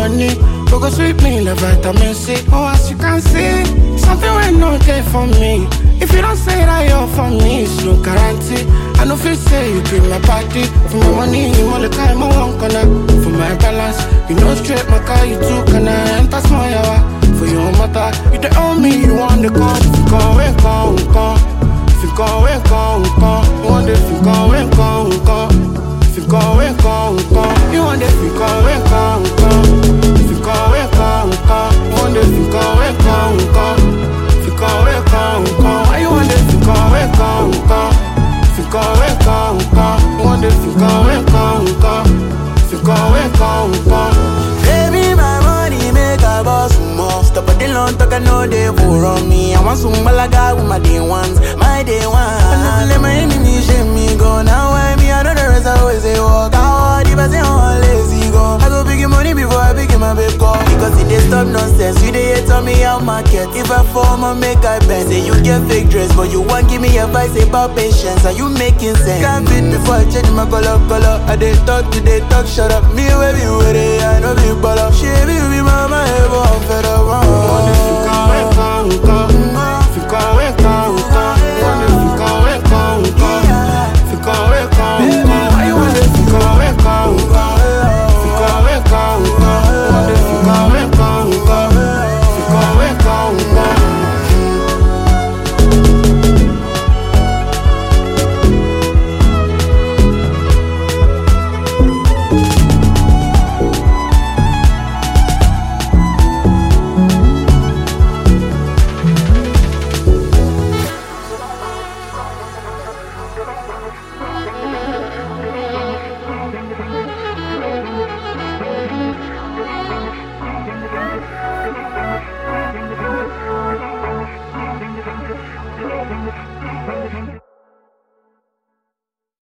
money. But go sweet me like vitamin C. Oh, as you can see, something will not there for me. If you don't say that you're for me, it's no guarantee. I know if you say you be my party. For my money, you want the time I want corner. For my balance, you know straight my car, you too can I enter small yawa. For your mother, you the only you want the call. If you come, come. If you come, come. You want the if you come, come. If you come, come. You want the if you come, come. If you come, come. You want the if you come, come. If you come, come. Why you want the if you come, come. If you come, come. You want the if you come, come. If you come, come. Baby, my money make a boss more. Stop at the long talk, I know they pour on me. I want some malaga with my day ones, my day ones. I never let my enemies shame me go. Now I me, I know the rest I always say walk out. If I say I'm lazy go, I go big money before I begin my big call. Because if they stop nonsense, you they hate on me out market. If I form I make I bend. Say you get fake dress, but you won't give me advice about patience. Are you making sense? Can't fit before I change my color. I they talk, shut up. Me baby, with it, I know be baller.